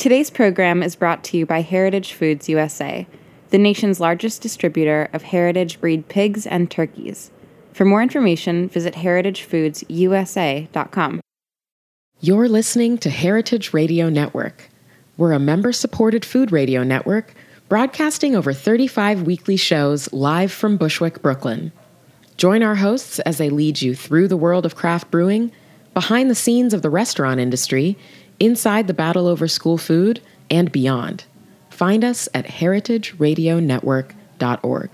Today's program is brought to you by Heritage Foods USA, the nation's largest distributor of heritage breed pigs and turkeys. For more information, visit heritagefoodsusa.com. You're listening to Heritage Radio Network. We're a member-supported food radio network broadcasting over 35 weekly shows live from Bushwick, Brooklyn. Join our hosts as they lead you through the world of craft brewing, behind the scenes of the restaurant industry, inside the battle over school food, and beyond. Find us at heritageradionetwork.org.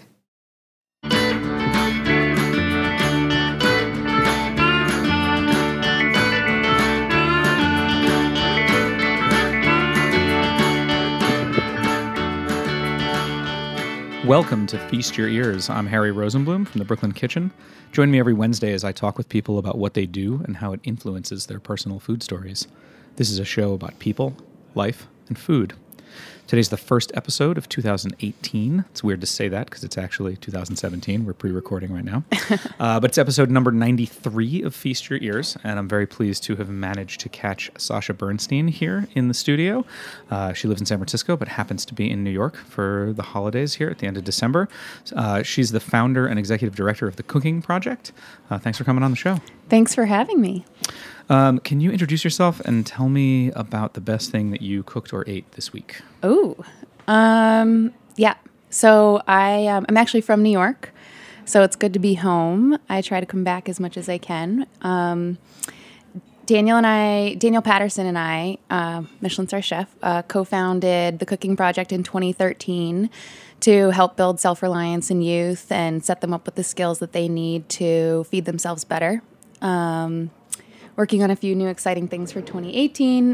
Welcome to Feast Your Ears. I'm Harry Rosenblum from the Brooklyn Kitchen. Join me every Wednesday as I talk with people about what they do and how it influences their personal food stories. This is a show about people, life, and food. Today's the first episode of 2018. It's weird to say that because it's actually 2017. We're pre-recording right now. But it's episode number 93 of Feast Your Ears, and I'm very pleased to have managed to catch Sasha Bernstein here in the studio. She lives in San Francisco, but happens to be in New York for the holidays here at the end of December. She's the founder and executive director of The Cooking Project. Thanks for coming on the show. Thanks for having me. Can you introduce yourself and tell me about the best thing that you cooked or ate this week? Yeah. So I'm actually from New York, so it's good to be home. I try to come back as much as I can. Daniel Patterson and I, Michelin star chef, co-founded The Cooking Project in 2013 to help build self-reliance in youth and set them up with the skills that they need to feed themselves better. Working on a few new exciting things for 2018.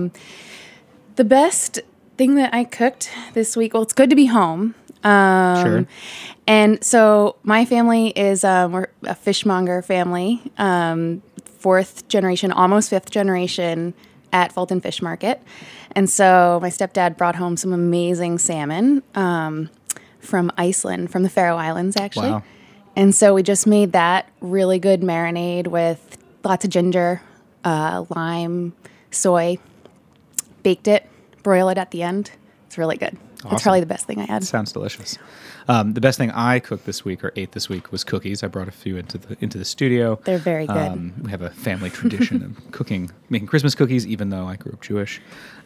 The best thing that I cooked this week, well, it's good to be home. Sure. And so my family is, we're a fishmonger family, fourth generation, almost fifth generation at Fulton Fish Market. And so my stepdad brought home some amazing salmon from Iceland, from the Faroe Islands, actually. Wow. And so we just made that really good marinade with lots of ginger, lime, soy, baked it, broil it at the end. It's really good. Awesome. It's probably the best thing I had. Sounds delicious. The best thing I cooked this week or ate this week was cookies. I brought a few into the studio. They're very good. We have a family tradition of making Christmas cookies, even though I grew up Jewish.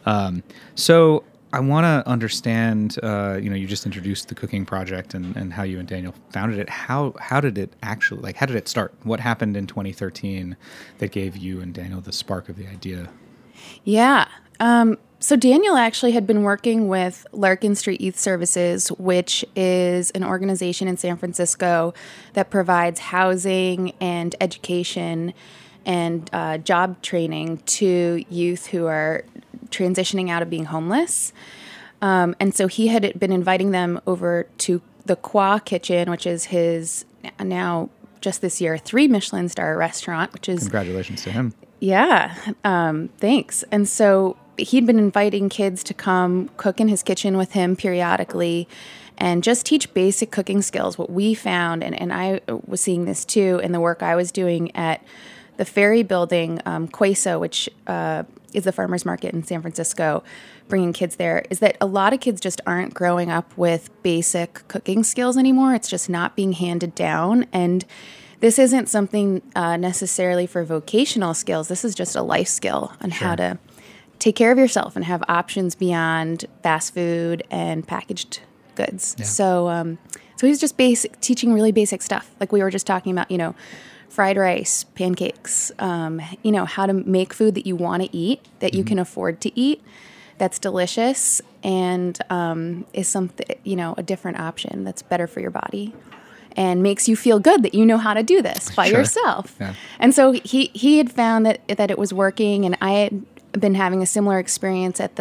So I want to understand, you just introduced the Cooking Project and how you and Daniel founded it. How did it actually, how did it start? What happened in 2013 that gave you and Daniel the spark of the idea? Yeah. So Daniel actually had been working with Larkin Street Youth Services, which is an organization in San Francisco that provides housing and education and job training to youth who are transitioning out of being homeless. And so he had been inviting them over to the Qua Kitchen, which is his now just this year 3 Michelin star restaurant, which is... Congratulations to him. Yeah, thanks. And so he'd been inviting kids to come cook in his kitchen with him periodically and just teach basic cooking skills. What we found, and I was seeing this too in the work I was doing at the Ferry Building, Queso, which is the farmer's market in San Francisco, bringing kids there, is that a lot of kids just aren't growing up with basic cooking skills anymore. It's just not being handed down. And this isn't something necessarily for vocational skills. This is just a life skill on how to take care of yourself and have options beyond fast food and packaged goods. Yeah. So he's just teaching really basic stuff. Like we were just talking about, fried rice, pancakes, how to make food that you want to eat, that you can afford to eat, that's delicious and is something, a different option that's better for your body and makes you feel good that you know how to do this by yourself. Yeah. And so he had found that it was working, and I had been having a similar experience at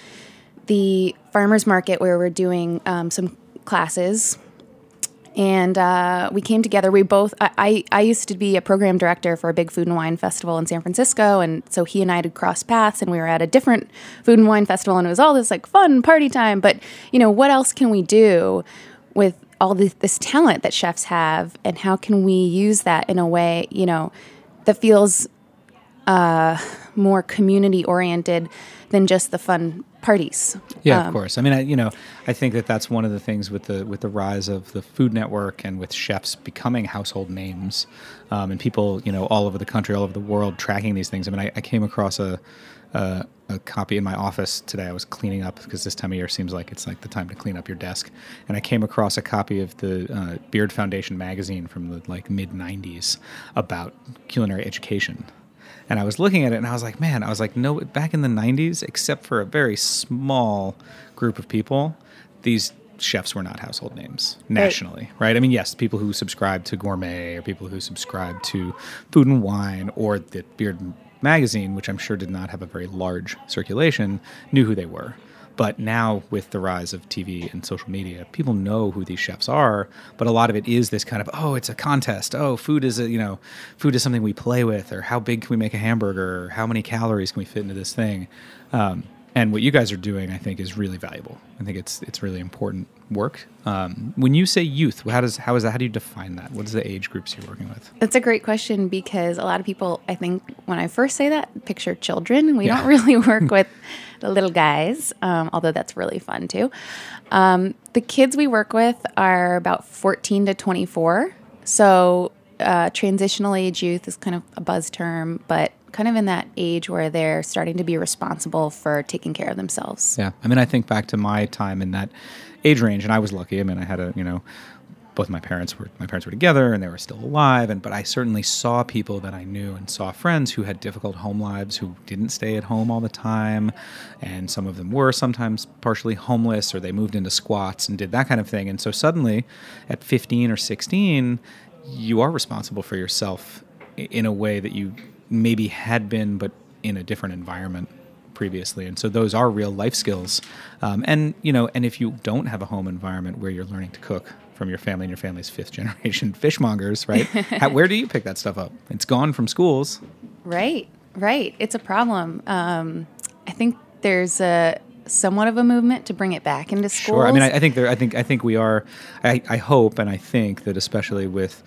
the farmers market where we're doing some classes. And we came together. We both, I used to be a program director for a big food and wine festival in San Francisco. And so he and I had crossed paths, and we were at a different food and wine festival, and it was all this fun party time. But, what else can we do with all this talent that chefs have, and how can we use that in a way, that feels more community oriented than just the fun parties. Yeah, of course. I mean, I think that that's one of the things with the rise of the Food Network and with chefs becoming household names, and people, all over the country, all over the world tracking these things. I mean, I came across a copy in my office today. I was cleaning up because this time of year seems like it's like the time to clean up your desk. And I came across a copy of the Beard Foundation magazine from the mid 90s about culinary education. And I was looking at it and I was like, man, no, back in the 90s, except for a very small group of people, these chefs were not household names nationally, right? I mean, yes, people who subscribe to Gourmet or people who subscribe to Food and Wine or the Beard magazine, which I'm sure did not have a very large circulation, knew who they were. But now with the rise of TV and social media, people know who these chefs are, but a lot of it is this kind of, it's a contest. Food is food is something we play with, or how big can we make a hamburger, or how many calories can we fit into this thing? And what you guys are doing, I think, is really valuable. I think it's really important work. When you say youth, how do you define that? What is the age groups you're working with? That's a great question, because a lot of people, I think, when I first say that, picture children. We don't really work with the little guys, although that's really fun too. The kids we work with are about 14 to 24. So transitional age youth is kind of a buzz term, but kind of in that age where they're starting to be responsible for taking care of themselves. Yeah. I mean, I think back to my time in that age range, and I was lucky. I mean, I had both my parents were together and they were still alive, but I certainly saw people that I knew and saw friends who had difficult home lives, who didn't stay at home all the time, and some of them were sometimes partially homeless, or they moved into squats and did that kind of thing. And so suddenly at 15 or 16, you are responsible for yourself in a way that you maybe had been, but in a different environment previously. And so those are real life skills. And if you don't have a home environment where you're learning to cook from your family and your family's fifth generation fishmongers, right? Where do you pick that stuff up? It's gone from schools. Right. It's a problem. I think there's somewhat of a movement to bring it back into schools. Sure. I mean, I think we are. I hope and I think that especially with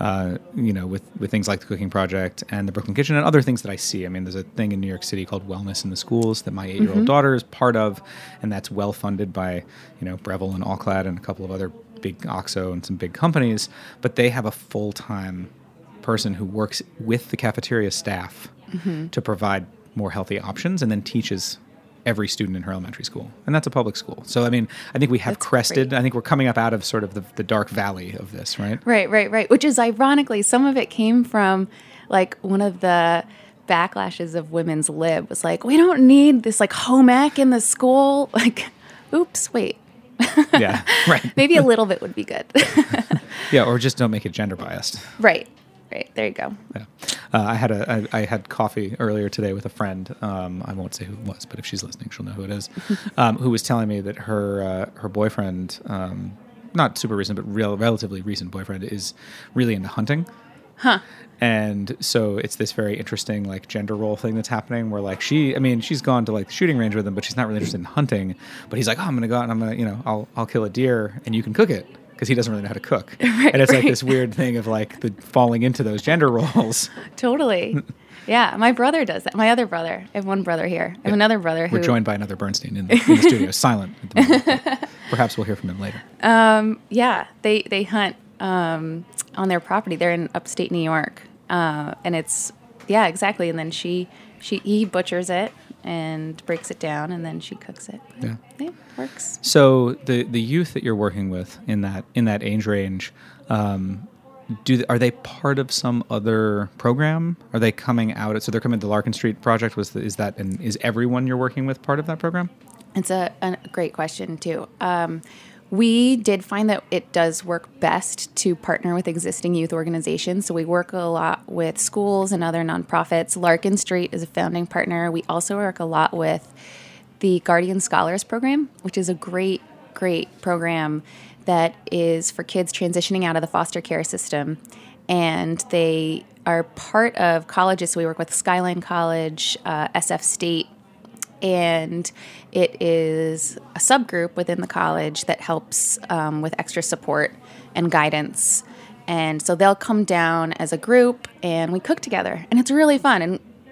with things like the Cooking Project and the Brooklyn Kitchen and other things that I see. I mean, there's a thing in New York City called Wellness in the Schools that my 8-year-old daughter is part of, and that's well funded by Breville and Allclad and a couple of other big OXO and some big companies. But they have a full-time person who works with the cafeteria staff to provide more healthy options, and then teaches every student in her elementary school. And that's a public school. So, I mean, I think we have crested. Great. I think we're coming up out of sort of the dark valley of this, right? Right. Which is ironically, some of it came from one of the backlashes of women's lib was we don't need this home ec in the school. Oops, wait. Yeah, right. Maybe a little bit would be good. Yeah, or just don't make it gender biased. Right. There you go. Yeah. I had coffee earlier today with a friend. I won't say who it was, but if she's listening, she'll know who it is. Who was telling me that her boyfriend, not super recent, but relatively recent boyfriend, is really into hunting. Huh. And so it's this very interesting gender role thing that's happening where she's gone to the shooting range with him, but she's not really interested in hunting. But he's like, I'm going to go out and I'm going to, I'll kill a deer and you can cook it. Because he doesn't really know how to cook. Right, and it's this weird thing of the falling into those gender roles. Totally. Yeah, my brother does that. My other brother. I have one brother here. I have another brother who... We're joined by another Bernstein in the studio, silent at the moment. Perhaps we'll hear from him later. Yeah, they hunt on their property. They're in upstate New York. And it's... Yeah, exactly. And then he butchers it and breaks it down, and then she cooks it. But yeah, it works. So the youth that you're working with in that age range, are they part of some other program? Are they coming out? So they're coming to the Larkin Street Project. Is everyone you're working with part of that program? It's a great question too. We did find that it does work best to partner with existing youth organizations. So we work a lot with schools and other nonprofits. Larkin Street is a founding partner. We also work a lot with the Guardian Scholars Program, which is a great program that is for kids transitioning out of the foster care system. And they are part of colleges. So we work with Skyline College, SF State, and it is a subgroup within the college that helps with extra support and guidance. And so they'll come down as a group and we cook together. And it's really fun. And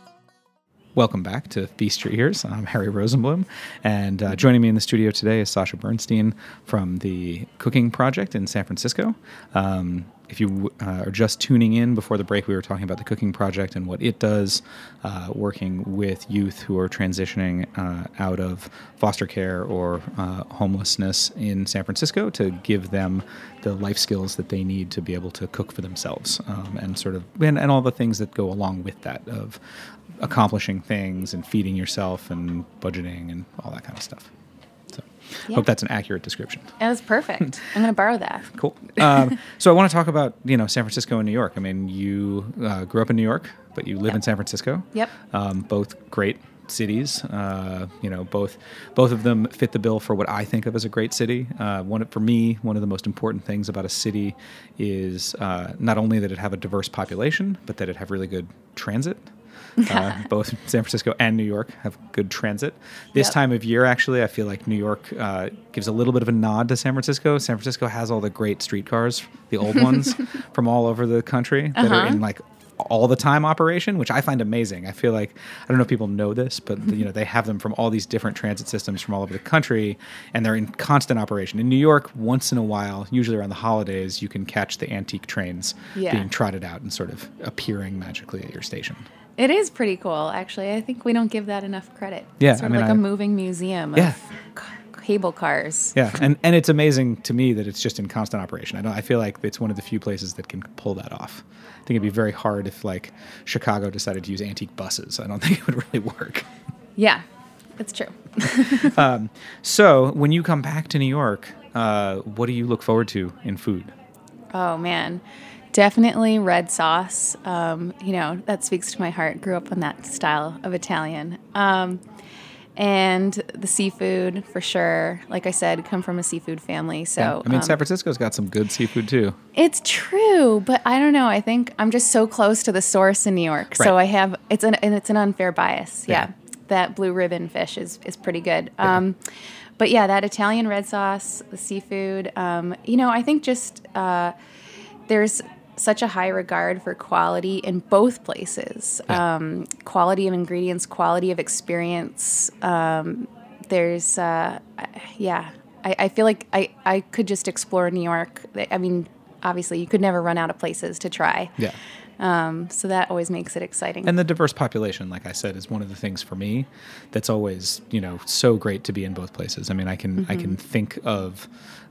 Welcome back to Feast Your Ears. I'm Harry Rosenblum, and joining me in the studio today is Sasha Bernstein from the Cooking Project in San Francisco. If you are just tuning in before the break, we were talking about the Cooking Project and what it does, working with youth who are transitioning out of foster care or homelessness in San Francisco to give them the life skills that they need to be able to cook for themselves, and all the things that go along with that of accomplishing things and feeding yourself and budgeting and all that kind of stuff. So I hope that's an accurate description. That was perfect. I'm going to borrow that. Cool. So I want to talk about, San Francisco and New York. I mean, you grew up in New York, but you live in San Francisco. Yep. Both great cities. Both of them fit the bill for what I think of as a great city. For me, one of the most important things about a city is not only that it have a diverse population, but that it have really good transit. Both San Francisco and New York have good transit. This time of year, actually, I feel like New York gives a little bit of a nod to San Francisco. San Francisco has all the great streetcars, the old ones from all over the country that are in like all the time operation, which I find amazing. I feel like, I don't know if people know this, but they have them from all these different transit systems from all over the country, and they're in constant operation. In New York, once in a while, usually around the holidays, you can catch the antique trains being trotted out and sort of appearing magically at your station. It is pretty cool, actually. I think we don't give that enough credit. Yeah, it's sort of like a moving museum of cable cars. Yeah, and it's amazing to me that it's just in constant operation. I feel like it's one of the few places that can pull that off. I think it'd be very hard if like Chicago decided to use antique buses. I don't think it would really work. Yeah, it's true. So when you come back to New York, what do you look forward to in food? Oh, man. Definitely red sauce. That speaks to my heart. Grew up on that style of Italian. And the seafood, for sure. Like I said, come from a seafood family. So San Francisco's got some good seafood too. It's true, but I don't know. I think I'm just so close to the source in New York. Right. So I have it's an unfair bias. Yeah. That blue ribbon fish is pretty good. Yeah. But yeah, that Italian red sauce, the seafood. I think just there's such a high regard for quality in both places. Quality of ingredients, quality of experience. I feel like I could just explore New York. I mean, obviously, you could never run out of places to try. Yeah. So that always makes it exciting. And the diverse population, like I said, is one of the things for me that's always, so great to be in both places. I mean, I can think of,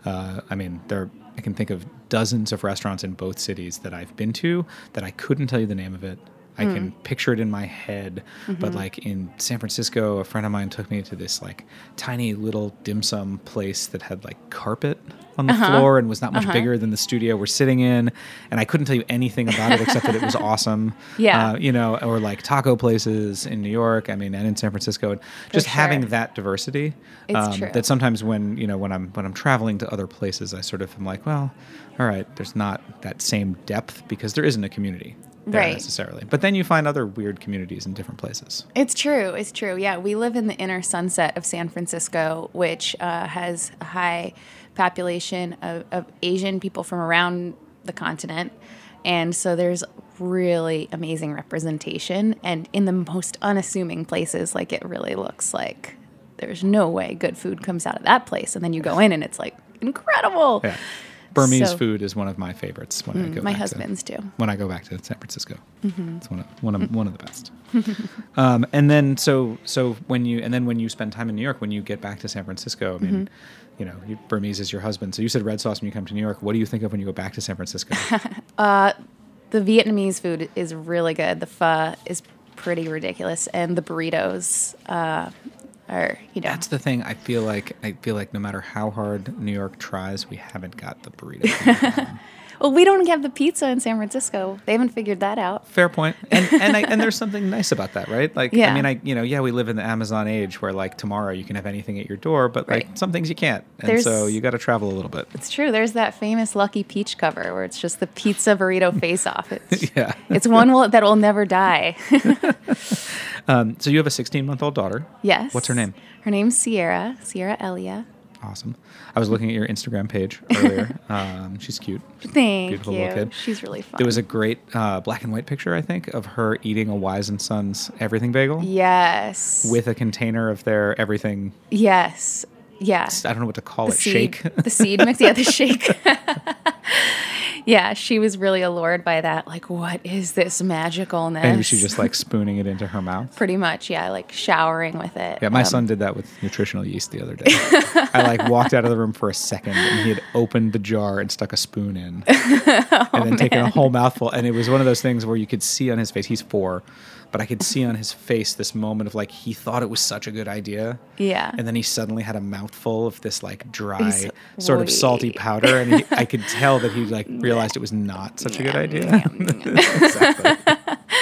I can think of dozens of restaurants in both cities that I've been to that I couldn't tell you the name of it. I can picture it in my head, but like in San Francisco, a friend of mine took me to this like tiny little dim sum place that had like carpet on the floor and was not much bigger than the studio we're sitting in. And I couldn't tell you anything about it except that it was awesome. Yeah. Or like taco places in New York, and in San Francisco. And just having that diversity. It's true. That sometimes when I'm traveling to other places, I sort of am like, well, all right, there's not that same depth because there isn't a community. Necessarily. But then you find other weird communities in different places. It's true. Yeah, we live in the inner sunset of San Francisco, which has a high population of Asian people from around the continent. And so there's really amazing representation. And in the most unassuming places, like it really looks like there's no way good food comes out of that place. And then you go in and it's like incredible. Yeah. Burmese food is one of my favorites when I go. My husband's too. When I go back to San Francisco, it's one of the best. And then when you spend time in New York, when you get back to San Francisco, Burmese is your husband. So you said red sauce when you come to New York. What do you think of when you go back to San Francisco? The Vietnamese food is really good. The pho is pretty ridiculous, and the burritos. That's the thing. I feel like no matter how hard New York tries, we haven't got the burrito. Well, we don't have the pizza in San Francisco. They haven't figured that out. Fair point. And there's something nice about that, right? Like, yeah. We live in the Amazon age where like tomorrow you can have anything at your door, but like some things you can't. And so you got to travel a little bit. It's true. There's that famous Lucky Peach cover where it's just the pizza burrito face-off. It's one that will never die. So you have a 16-month-old daughter. Yes. What's her name? Her name's Sierra Elia. Awesome. I was looking at your Instagram page earlier. She's cute. Thank Beautiful you. little kid. She's really fun. There was a great black and white picture, I think, of her eating a Wise and Sons everything bagel Yes. with a container of their everything. Yes. Yeah. I don't know what to call The it. seed, Shake. The seed mix. Yeah, the shake. Yeah, she was really allured by that. Like, what is this magicalness? And was she just like spooning it into her mouth? Pretty much, yeah, like showering with it. Yeah, my son did that with nutritional yeast the other day. I like walked out of the room for a second and he had opened the jar and stuck a spoon in and then taken a whole mouthful. And it was one of those things where you could see on his face, he's 4, but I could see on his face this moment of like, he thought it was such a good idea. Yeah. And then he suddenly had a mouthful of this like dry, He's- sort of wait. salty powder. And I could tell that he like realized it was not such a good idea. Exactly.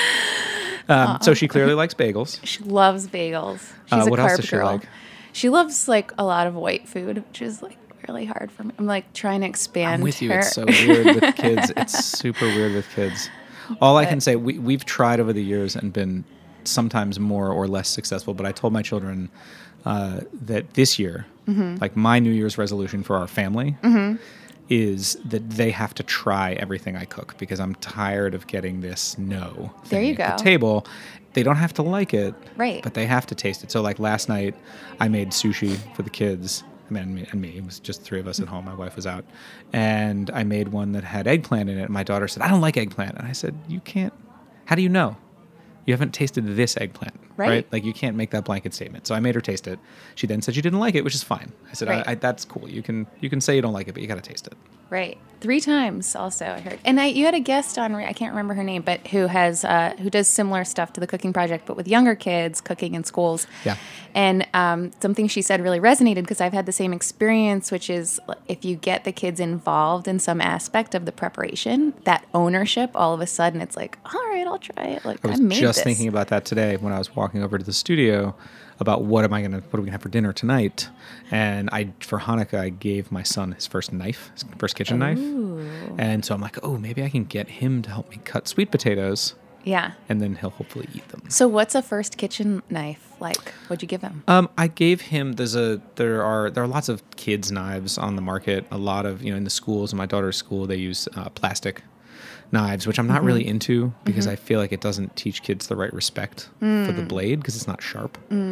So she clearly likes bagels. She loves bagels. She's a what carb else does she girl. like? She loves like a lot of white food, which is like really hard for me. I'm like trying to expand I'm with you. her. It's so weird with kids. It's super weird with kids. All I can say, we've tried over the years and been sometimes more or less successful, but I told my children that this year, like my New Year's resolution for our family is that they have to try everything I cook because I'm tired of getting this no There you thing at go. the table. They don't have to like it, Right. but they have to taste it. So like last night, I made sushi for the kids. And me. It was just 3 of us at home. My wife was out. And I made one that had eggplant in it. And my daughter said, I don't like eggplant. And I said, you can't. How do you know? You haven't tasted this eggplant, Right. Like you can't make that blanket statement. So I made her taste it. She then said she didn't like it, which is fine. I said, Right. that's cool. You can say you don't like it, but you got to taste it. Right. 3 times also, I heard. And you had a guest on, I can't remember her name, but who does similar stuff to the Cooking Project, but with younger kids cooking in schools. Yeah. And something she said really resonated because I've had the same experience, which is if you get the kids involved in some aspect of the preparation, that ownership, all of a sudden it's like, all right, I'll try it. Like I was made just this. thinking about that today when I was walking over to the studio about what are we gonna have for dinner tonight. And for Hanukkah, I gave my son his first knife, his first kitchen knife. And so I'm like, maybe I can get him to help me cut sweet potatoes, Yeah. and then he'll hopefully eat them. So what's a first kitchen knife like? What'd you give him? I gave him. There are lots of kids' knives on the market. A lot of in the schools. In my daughter's school, they use plastic knives, which I'm not really into because I feel like it doesn't teach kids the right respect for the blade because it's not sharp.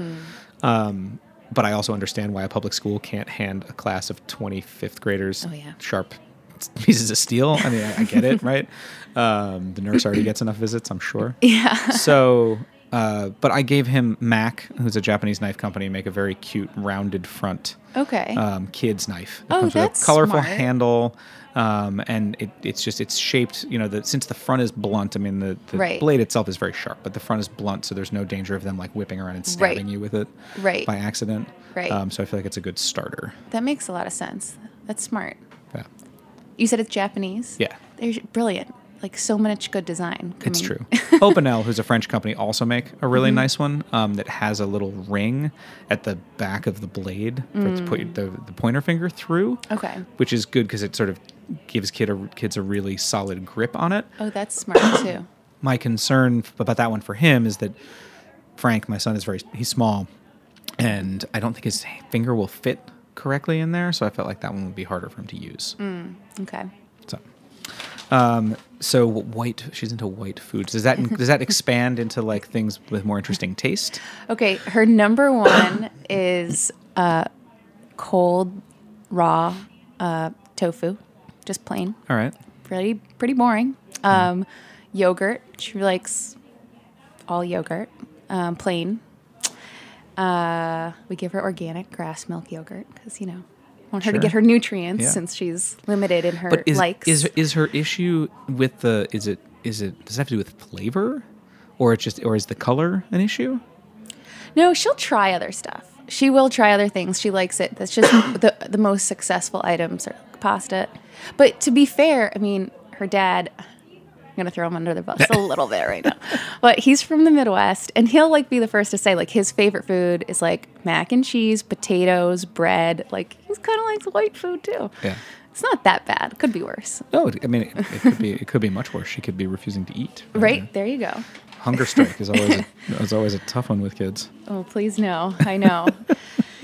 But I also understand why a public school can't hand a class of 25th graders sharp pieces of steel. I mean, I get it, right? The nurse already gets enough visits, I'm sure. Yeah. So, but I gave him Mac, who's a Japanese knife company, make a very cute rounded front Okay. kids knife. It Oh, comes with that's a colorful smart. handle, and it's shaped. Since the front is blunt. I mean, the Right. blade itself is very sharp, but the front is blunt, so there's no danger of them like whipping around and stabbing Right. you with it Right. by accident. Right. So I feel like it's a good starter. That makes a lot of sense. That's smart. Yeah. You said it's Japanese? Yeah. They're brilliant. Like so much good design. It's coming. true. Opinel, who's a French company, also make a really nice one that has a little ring at the back of the blade for it to put the pointer finger through. Okay. Which is good because it sort of gives kids a really solid grip on it. Oh, that's smart too. My concern about that one for him is that Frank, my son, he's small, and I don't think his finger will fit correctly in there, so I felt like that one would be harder for him to use. Okay. So she's into white foods. Does that expand into like things with more interesting taste? Okay. Her number one is cold, raw tofu. Just plain. All right. Pretty boring. Yogurt. She likes all yogurt. Plain. We give her organic grass milk yogurt because, want her to Sure. get her nutrients Yeah. since she's limited in her But likes. is her issue with does it have to do with flavor, or is the color an issue? No, she'll try other stuff. She will try other things. She likes it. That's just the most successful items are pasta. But to be fair, I mean, her dad, I'm going to throw him under the bus a little bit right now. But he's from the Midwest, and he'll be the first to say his favorite food is mac and cheese, potatoes, bread. He's kind of likes white food too. Yeah. It's not that bad. It could be worse. No, I mean it could be much worse. She could be refusing to eat. Right? There you go. Hunger strike is always a tough one with kids. Oh, please no. I know.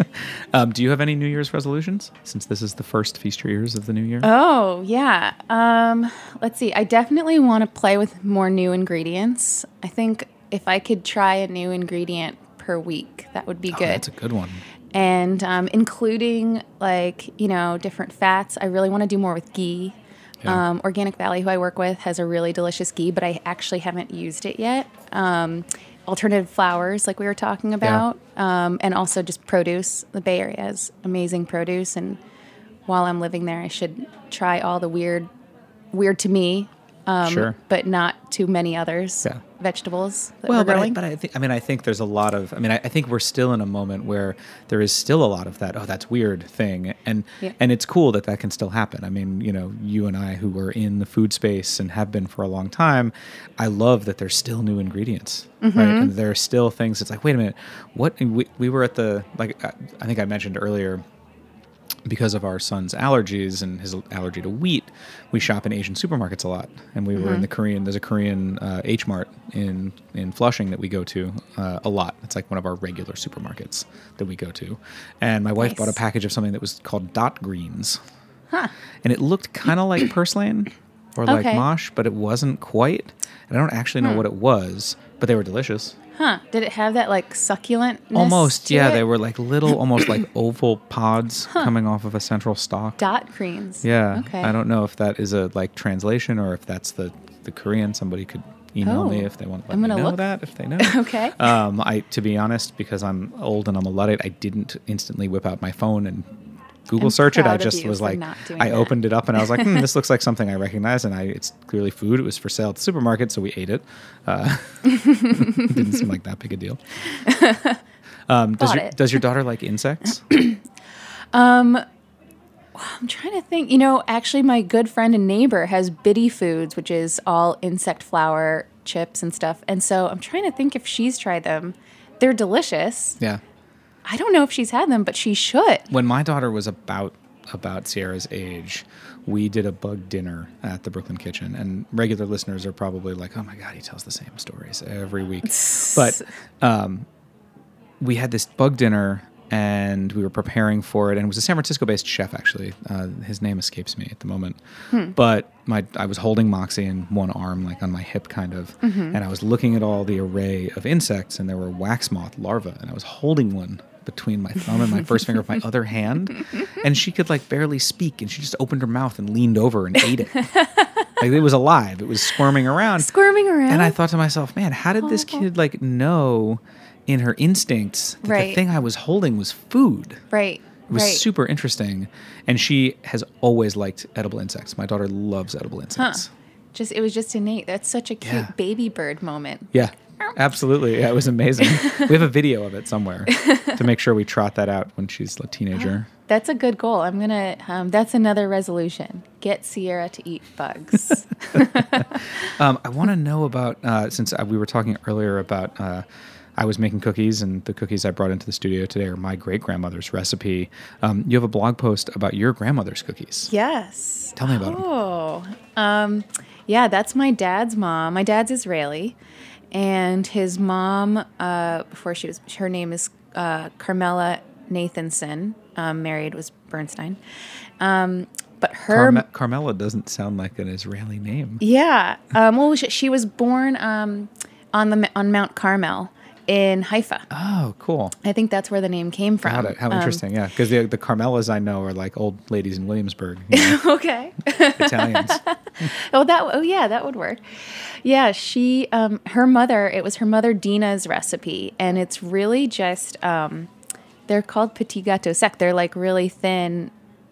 Do you have any New Year's resolutions, since this is the first Feast Your Ears of the new year? Oh, yeah. Let's see. I definitely want to play with more new ingredients. I think if I could try a new ingredient per week, that would be good. That's a good one. And including, different fats. I really want to do more with ghee. Yeah. Organic Valley, who I work with, has a really delicious ghee, but I actually haven't used it yet. Alternative flours, like we were talking about, and also just produce. The Bay Area has amazing produce, and while I'm living there, I should try all the weird to me, Sure. but not too many others. Yeah. Vegetables that we're But growing. I think there's a lot of. I think we're still in a moment where there is still a lot of that. Oh, that's weird thing, and it's cool that can still happen. I mean, you and I, who are in the food space and have been for a long time, I love that there's still new ingredients, right? And there are still things. It's like, wait a minute, what? We were at the I think I mentioned earlier. Because of our son's allergies and his allergy to wheat, we shop in Asian supermarkets a lot. And we were in there's a Korean H Mart in Flushing that we go to a lot. It's like one of our regular supermarkets that we go to. And my wife bought a package of something that was called Dot Greens. Huh. And it looked kind of like purslane or like mosh, but it wasn't quite. And I don't actually know what it was, but they were delicious. Huh. Did it have that succulent? Almost, yeah. They were like little, almost like oval pods coming off of a central stalk. Dot greens. Yeah. Okay. I don't know if that is a translation or if that's the Korean. Somebody could email me if they want to let me know that, if they know. Okay. To be honest, because I'm old and I'm a Luddite, I didn't instantly whip out my phone and Google search it. I just was like, I opened it up and I was like, this looks like something I recognize, and it's clearly food. It was for sale at the supermarket, so we ate it. Didn't seem like that big a deal. Does your daughter like insects? I'm trying to think. Actually, my good friend and neighbor has Biddy Foods, which is all insect flour chips and stuff. And so I'm trying to think if she's tried them. They're delicious. Yeah. I don't know if she's had them, but she should. When my daughter was about Sierra's age, we did a bug dinner at the Brooklyn Kitchen, and regular listeners are probably like, "Oh my God, he tells the same stories every week." But we had this bug dinner, and we were preparing for it, and it was a San Francisco-based chef, actually. His name escapes me at the moment. But I was holding Moxie in one arm, like on my hip, kind of, and I was looking at all the array of insects, and there were wax moth larvae, and I was holding one between my thumb and my first finger of my other hand, and she could barely speak, and she just opened her mouth and leaned over and ate it. It was alive. It was squirming around. And I thought to myself, man, how did this kid know in her instincts that the thing I was holding was food? Right. It was super interesting. And she has always liked edible insects. My daughter loves edible insects. It was just innate. That's such a cute baby bird moment. Yeah. Absolutely. Yeah, it was amazing. We have a video of it somewhere to make sure we trot that out when she's a teenager. That's a good goal. I'm going to, that's another resolution. Get Sierra to eat bugs. I want to know about, since we were talking earlier about, I was making cookies, and the cookies I brought into the studio today are my great-grandmother's recipe. You have a blog post about your grandmother's cookies. Yes. Tell me about them. Yeah, that's my dad's mom. My dad's Israeli. And his mom, her name is Carmela Nathanson, married was Bernstein. But her... Carmela doesn't sound like an Israeli name. Yeah. She was born on Mount Carmel in Haifa. Oh, cool. I think that's where the name came from. Got it. How interesting, yeah. Because the Carmelas I know are like old ladies in Williamsburg. Okay. Italians. That would work. Yeah, she, her mother, it was her mother Dina's recipe, and it's really just, they're called petit gâteaux secs. They're really thin,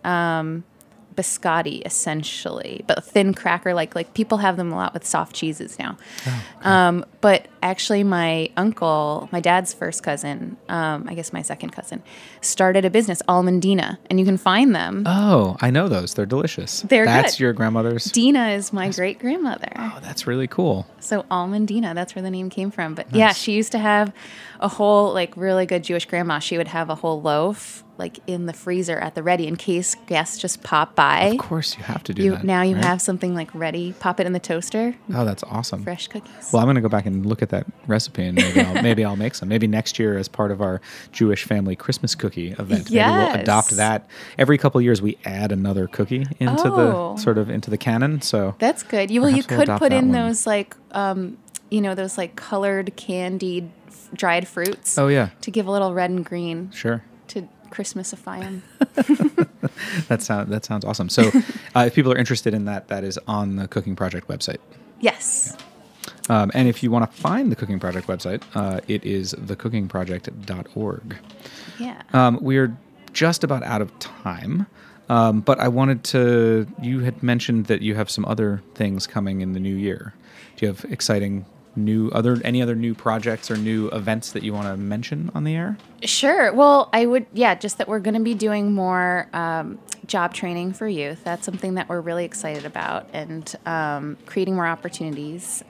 biscotti essentially, but thin cracker, like people have them a lot with soft cheeses now. Oh, okay. But actually my uncle, my dad's first cousin, I guess my second cousin, started a business, Almondina, and you can find them. Oh, I know those. They're delicious. That's good. Your grandmother's? Dina is my great-grandmother. Oh, that's really cool. So Almondina, that's where the name came from. But yeah, she used to have a whole, really good Jewish grandma. She would have a whole loaf in the freezer at the ready in case guests just pop by. Of course, you have to do that. Now you have something ready. Pop it in the toaster. Oh, that's awesome. Fresh cookies. Well, I'm going to go back and look at get that recipe, and maybe I'll make some. Maybe next year, as part of our Jewish family Christmas cookie event, maybe we'll adopt that. Every couple of years, we add another cookie into the canon. So that's good. You could put in those those like colored candied dried fruits. Oh yeah, to give a little red and green. Sure. To Christmasify them. That sounds awesome. So, if people are interested in that, that is on the Cooking Project website. Yes. Yeah. And if you want to find the Cooking Project website, it is thecookingproject.org. Yeah. We're just about out of time, but I wanted to. You had mentioned that you have some other things coming in the new year. Do you have exciting any other new projects or new events that you want to mention on the air? Sure. Well, I would, just that we're going to be doing more job training for youth. That's something that we're really excited about, and creating more opportunities.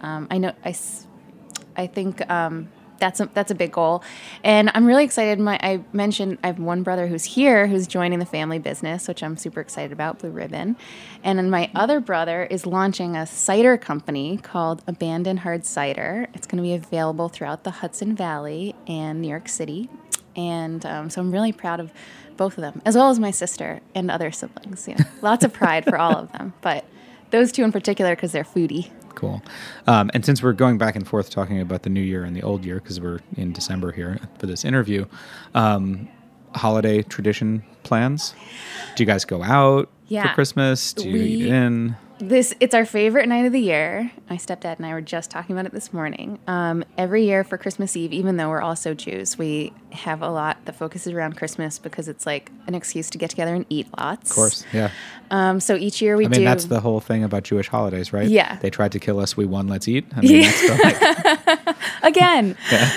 I think that's a big goal, and I'm really excited. I mentioned I have one brother who's here who's joining the family business, which I'm super excited about, Blue Ribbon, and then my other brother is launching a cider company called Abandoned Hard Cider. It's going to be available throughout the Hudson Valley and New York City, and so I'm really proud of both of them, as well as my sister and other siblings. Lots of pride for all of them, but those two in particular because they're foodie. Cool. And since we're going back and forth talking about the new year and the old year, because we're in December here for this interview, holiday tradition plans? Do you guys go out for Christmas? Do you eat in? It's our favorite night of the year. My stepdad and I were just talking about it this morning. Every year for Christmas Eve, even though we're also Jews, we have a lot that focuses around Christmas because it's like an excuse to get together and eat lots. Of course, yeah. So each year we do. That's the whole thing about Jewish holidays, right? Yeah. They tried to kill us, we won, let's eat. That's the Again.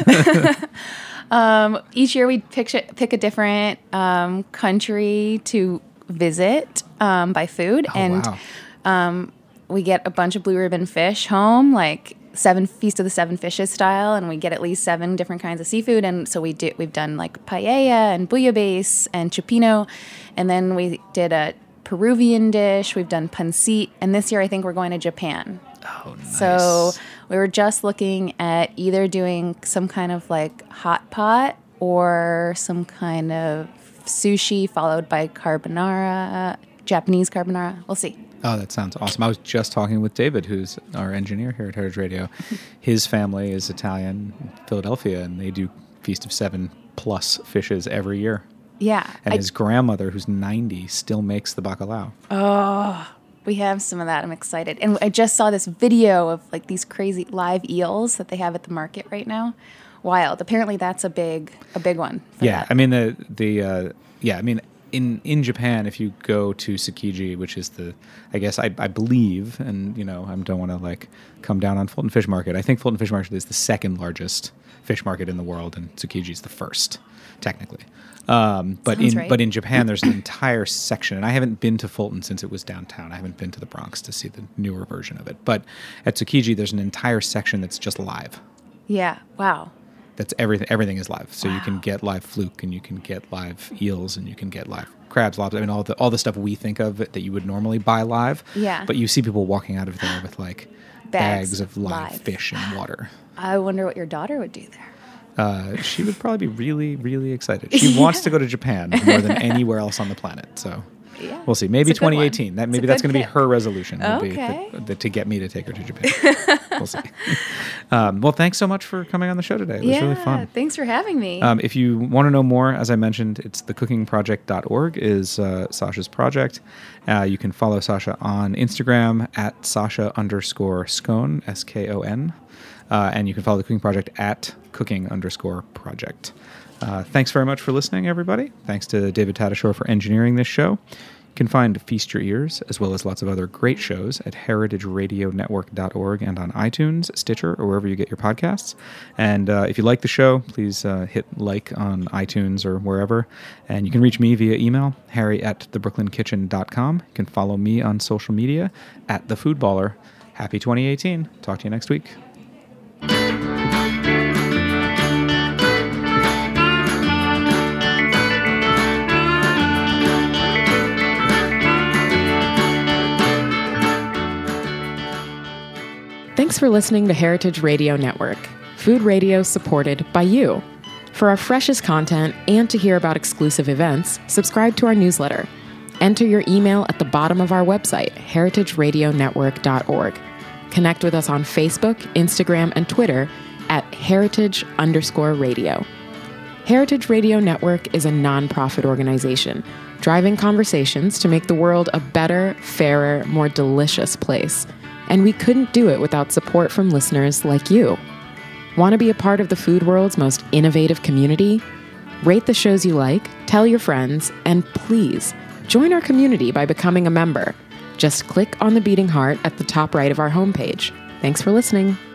Each year we pick a different country to visit by food. Wow. We get a bunch of blue ribbon fish home, like Feast of the Seven Fishes style, and we get at least 7 different kinds of seafood. And so we've done like paella and bouillabaisse and cioppino, and then we did a Peruvian dish. We've done pancit, and this year I think we're going to Japan. Oh, nice. So we were just looking at either doing some kind of like hot pot or some kind of sushi followed by carbonara, Japanese carbonara. We'll see. Oh, that sounds awesome. I was just talking with David, who's our engineer here at Heritage Radio. His family is Italian, Philadelphia, and they do Feast of 7+ fishes every year. Yeah. And his grandmother, who's 90, still makes the bacalao. Oh, we have some of that. I'm excited. And I just saw this video of like these crazy live eels that they have at the market right now. Wild. Apparently that's a big one. Yeah. That. I mean, in Japan, if you go to Tsukiji, which is I believe, and I don't want to like come down on Fulton Fish Market. I think Fulton Fish Market is the second largest fish market in the world, and Tsukiji is the first, technically. But in Japan, there's an entire section, and I haven't been to Fulton since it was downtown. I haven't been to the Bronx to see the newer version of it. But at Tsukiji, there's an entire section that's just live. Yeah. Wow. That's everything. Everything is live. So wow. You can get live fluke, and you can get live eels, and you can get live crabs, lobsters. I mean, all the stuff we think of that you would normally buy live. Yeah. But you see people walking out of there with like bags of live fish and water. I wonder what your daughter would do there. She would probably be really, really excited. She wants to go to Japan more than anywhere else on the planet. So yeah. We'll see. Maybe 2018. Maybe that's going to be her resolution. Okay. To get me to take her to Japan. We'll see. Well, thanks so much for coming on the show today. It was really fun. Thanks for having me. If you want to know more, as I mentioned, it's thecookingproject.org is Sasha's project. You can follow Sasha on Instagram at Sasha_Skon, S-K-O-N. And you can follow the Cooking Project at cooking_project. Thanks very much for listening, everybody. Thanks to David Tadashore for engineering this show. You can find Feast Your Ears, as well as lots of other great shows at heritageradionetwork.org and on iTunes, Stitcher, or wherever you get your podcasts. And if you like the show, please hit like on iTunes or wherever. And you can reach me via email, harry@thebrooklynkitchen.com. You can follow me on social media at TheFoodBaller. Happy 2018. Talk to you next week. Thanks for listening to Heritage Radio Network. Food radio supported by you. For our freshest content and to hear about exclusive events, subscribe to our newsletter. Enter your email at the bottom of our website, heritageradionetwork.org. Connect with us on Facebook, Instagram, and Twitter at heritage_radio. Heritage Radio Network is a nonprofit organization driving conversations to make the world a better, fairer, more delicious place. And we couldn't do it without support from listeners like you. Want to be a part of the food world's most innovative community? Rate the shows you like, tell your friends, and please join our community by becoming a member. Just click on the beating heart at the top right of our homepage. Thanks for listening.